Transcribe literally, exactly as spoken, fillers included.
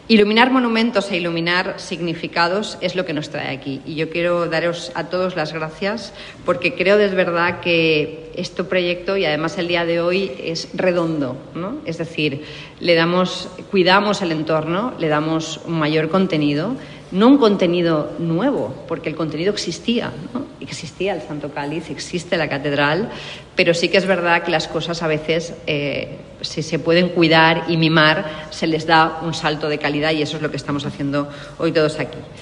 Iluminar monumentos e iluminar significados es lo que nos trae aquí. Y yo quiero daros a todos las gracias porque creo de verdad que este proyecto, y además el día de hoy, es redondo, ¿no? Es decir, le damos, cuidamos el entorno, le damos un mayor contenido, no un contenido nuevo, porque el contenido existía, ¿no? Existía el Santo Cáliz, existe la catedral, pero sí que es verdad que las cosas a veces, eh, si se pueden cuidar y mimar, se les da un salto de calidad y eso es lo que estamos haciendo hoy todos aquí.